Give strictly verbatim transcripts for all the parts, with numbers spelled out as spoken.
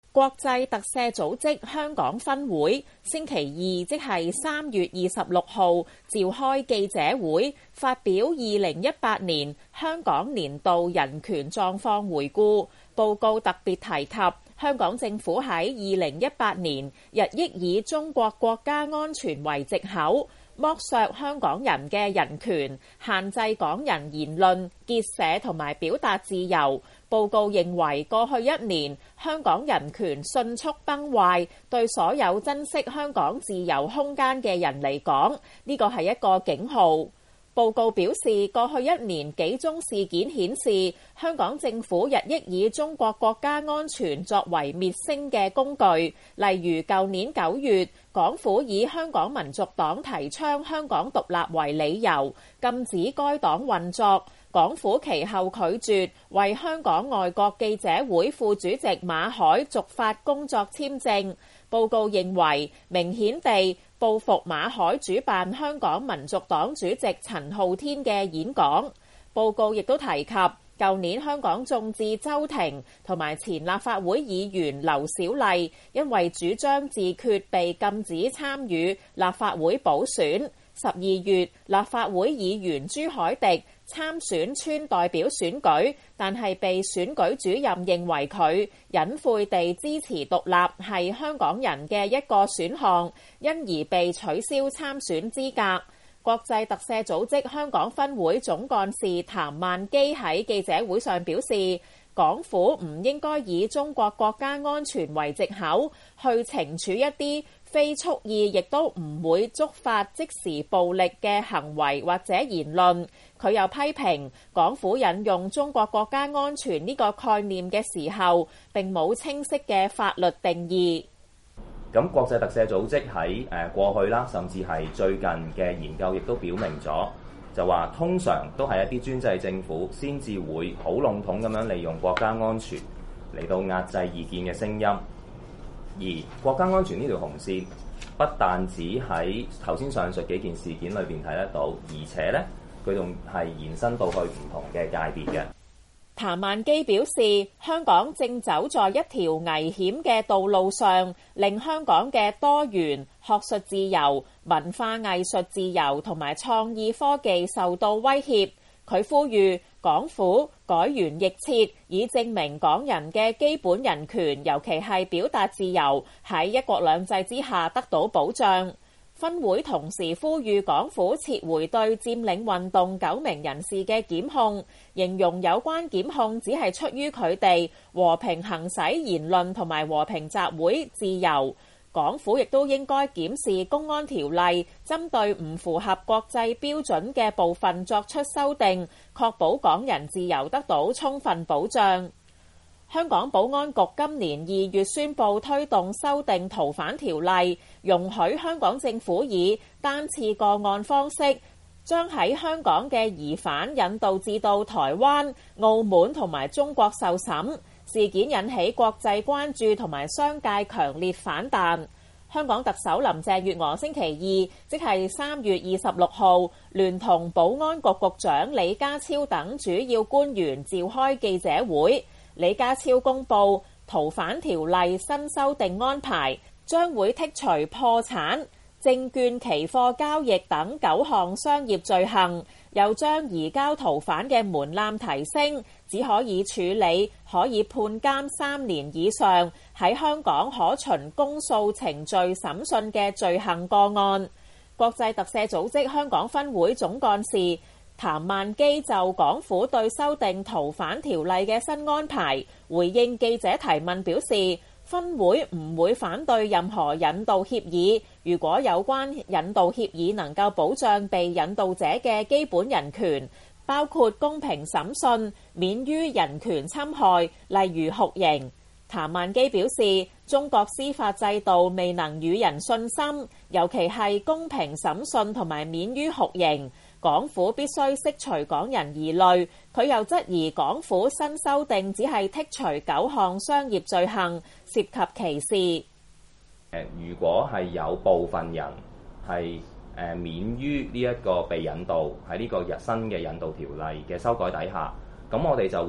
國際特赦組織香港分會星期二即係三月二十六號召開記者會，發表二零一八年香港年度人權狀況回顧報告，特別提及香港政府喺二零一八年日益以中國國家安全為藉口，剝削香港人嘅人權，限制港人言論、結社同埋表達自由。報告認為過去一年香港人權迅速崩壞，對所有珍惜香港自由空間嘅人嚟講，呢個係一個警號。報告表示，過去一年幾宗事件顯示，香港政府日益以中國國家安全作為滅聲嘅工具。例如舊年九月，港府以香港民族黨提倡香港獨立為理由，禁止該黨運作。港府其後拒絕為香港外國記者會副主席馬凱續發工作簽證。報告認為，明顯地報復馬凱主辦香港民族黨主席陳浩天嘅演講。報告亦都提及，舊年香港眾志周庭同埋前立法會議員劉小麗因為主張自決被禁止參與立法會補選。十二月，立法會議員朱凱廸參選村代表選舉，但係被選舉主任認為佢隱晦地支持獨立係香港人嘅一個選項，因而被取消參選資格。國際特赦組織香港分會總幹事譚萬基喺記者會上表示，港府唔應該以中國國家安全為藉口去懲處一啲非蓄意亦都唔會觸發即時暴力嘅行為或者言論。佢又批評港府引用中國國家安全呢個概念嘅時候，並冇清晰嘅法律定義。 咁國際特赦組織喺誒過去啦，甚至係最近嘅研究，亦都表明咗，就話通常都係一啲專制政府先至會好籠統咁樣利用國家安全嚟到壓制異見嘅聲音。而國家安全呢條紅線不但只喺頭先上述幾件事件裏邊睇得到，而且咧佢仲係延伸到去唔同嘅界別嘅。 譚萬基表示，香港正走在一條危險嘅道路上，令香港嘅多元、學術自由、文化藝術自由同埋創意科技受到威脅。佢呼籲港府改弦易轍，以證明港人嘅基本人權，尤其係表達自由，喺一國兩制之下得到保障。分會同時呼籲港府撤回對佔領運動九名人士嘅檢控，形容有關檢控只係出於佢哋和平行使言論同埋和平集會自由。港府亦都應該檢視公安條例，針對唔符合國際標準嘅部分作出修訂，確保港人自由得到充分保障。香港保安局今年二月宣布推動修訂逃犯條例，容許香港政府以單次個案方式，將喺香港嘅疑犯引渡至到台灣、澳門同埋中國受審。事件引起國際關注同埋商界強烈反彈。香港特首林鄭月娥星期二，即係三月二十六號，聯同保安局局長李家超等主要官員召開記者會。李家超公布逃犯條例新修訂安排，將會剔除破產、證券期貨交易等九項商業罪行，又將移交逃犯嘅門檻提升，只可以處理可以判監三年以上，喺香港可循公訴程序審訊嘅罪行個案。國際特赦組織香港分會總幹事譚萬基就港府對修訂逃犯條例嘅新安排回應記者提問表示，分會唔會反對任何引渡協議，如果有關引渡協議能夠保障被引渡者嘅基本人權，包括公平審訊、免於人權侵害，例如酷刑。譚萬基表示，中國司法制度未能與人信心，尤其係公平審訊同埋免於酷刑。港府必須釋除港人疑慮。佢又質疑港府新修訂只係剔除九項商業罪行，涉及歧視。 如果係有部分人係誒免於呢一個被引渡喺呢個日新嘅引渡條例嘅修改底下，咁我哋就會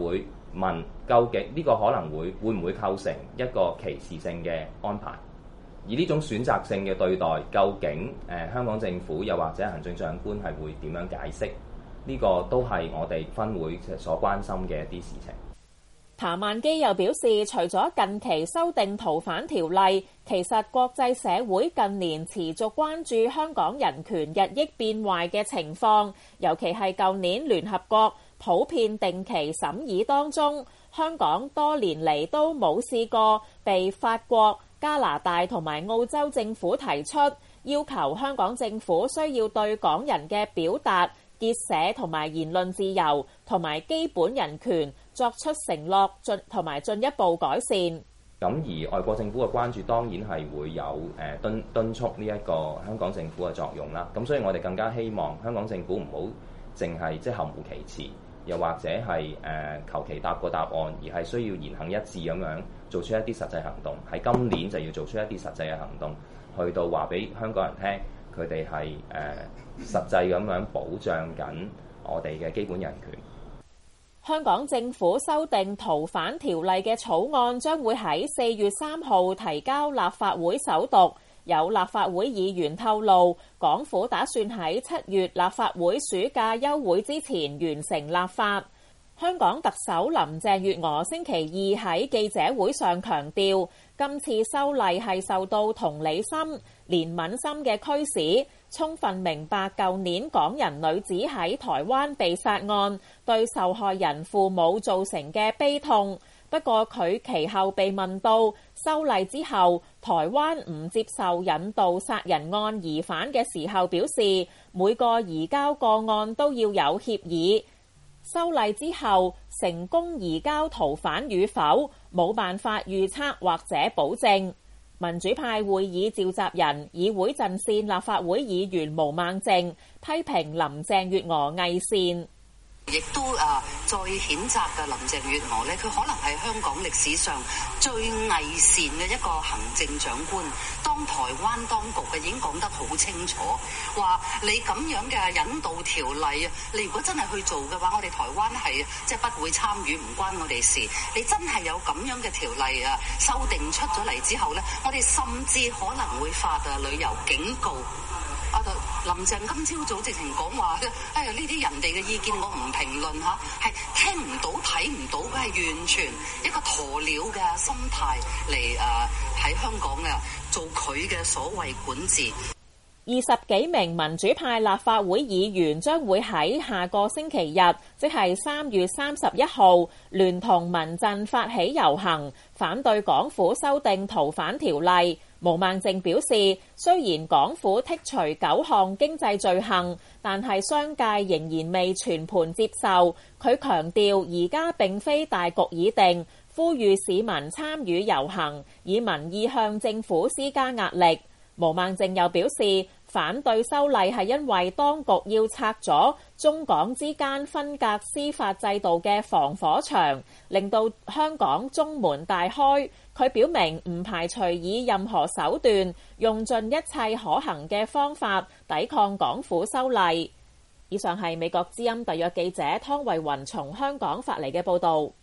問究竟呢個可能會會唔會構成一個歧視性嘅安排？而呢種選擇性嘅對待，究竟誒、呃、香港政府又或者行政長官係會點樣解釋？呢、這個都係我哋分會所關心嘅一啲事情。 譚萬基又表示，除咗近期修訂逃犯條例，其實國際社會近年持續關注香港人權日益變壞嘅情況，尤其係舊年聯合國普遍定期審議當中，香港多年嚟都冇試過被法國、加拿大同埋澳洲政府提出要求香港政府需要對港人嘅表達、結社同埋言論自由同埋基本人權作出承諾進同埋進一步改善。 咁而外國政府嘅關注當然係會有誒敦敦促呢一個香港政府嘅作用啦。咁所以我哋更加希望香港政府唔好淨係即係含糊其辭，又或者係誒求其答個答案，而係需要言行一致咁樣做出一啲實際行動。喺今年就要做出一啲實際嘅行動，去到話俾香港人聽，佢哋係誒實際咁樣保障緊我哋嘅基本人權。 香港政府修訂逃犯條例嘅草案將會喺四月三號提交立法會首讀。有立法會議員透露，港府打算喺七月立法會暑假休會之前完成立法。香港特首林鄭月娥星期二喺記者會上強調，今次修例係受到同理心、憐憫心嘅驅使，充分明白舊年港人女子喺台灣被殺案對受害人父母造成嘅悲痛。不過佢其後被問到修例之後台灣唔接受引渡殺人案疑犯嘅時候，表示每個移交個案都要有協議。修例之後成功移交逃犯與否，冇辦法預測或者保證。民主派會議召集人、議會陣線立法會議員毛孟靜批評林鄭月娥偽善。 亦都啊，再譴責嘅林鄭月娥咧，佢可能係香港歷史上最偽善嘅一個行政長官。當台灣當局嘅已經講得好清楚，話你咁樣嘅引渡條例啊，你如果真係去做嘅話，我哋台灣係即係不會參與，唔關我哋事。你真係有咁樣嘅條例啊，修訂出咗嚟之後咧，我哋甚至可能會發啊旅遊警告。啊！林鄭今朝早直情講話，哎呀呢啲人哋嘅意見我唔評論嚇，係聽唔到睇唔到，佢係完全一個鴕鳥嘅心態嚟誒喺香港嘅做佢嘅所謂管治。 二十幾名民主派立法會議員將會喺下個星期日，即係三月三十一號，聯同民陣發起遊行，反對港府修訂逃犯條例。毛孟靜表示，雖然港府剔除九項經濟罪行，但係商界仍然未全盤接受。佢強調，而家並非大局已定，呼籲市民參與遊行，以民意向政府施加壓力。毛孟靜又表示，反對修例係因為當局要拆咗中港之間分隔司法制度嘅防火牆，令到香港中門大開。佢表明唔排除以任何手段，用盡一切可行嘅方法抵抗港府修例。以上係美國之音特約記者湯慧雲從香港發嚟嘅報導。